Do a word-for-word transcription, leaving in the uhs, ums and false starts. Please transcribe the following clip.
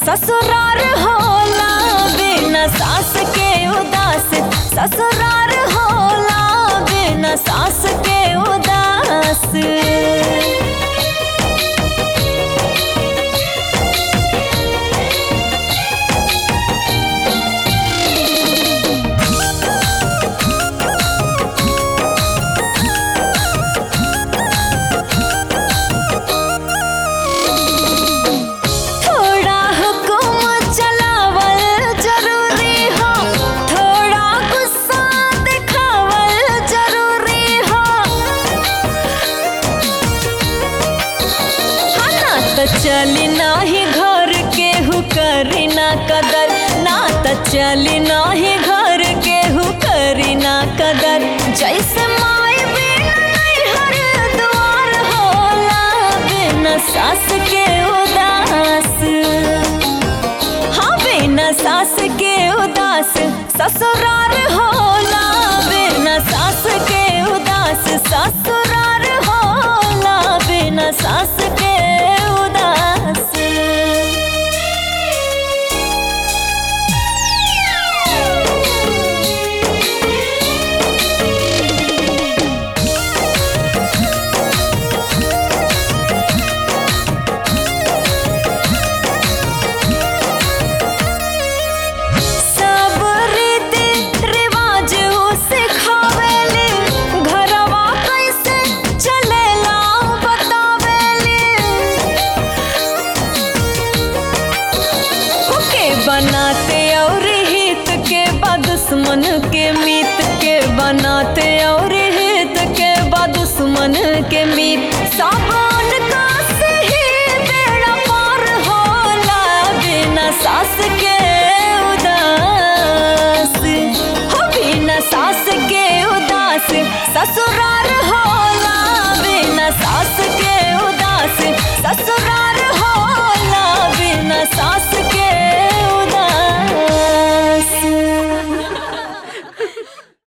ससुरार होला बिना सास के उदास, ससुरार होला बिना सास के उदास। चली नाही घर केहू करी ना कदर, ना त चली नाही घर केहू करी ना कदर। जैसे माई बिना नैहर द्वार होला बिना सास के उदास, हाँ बिना सास के उदास। ससुरार होला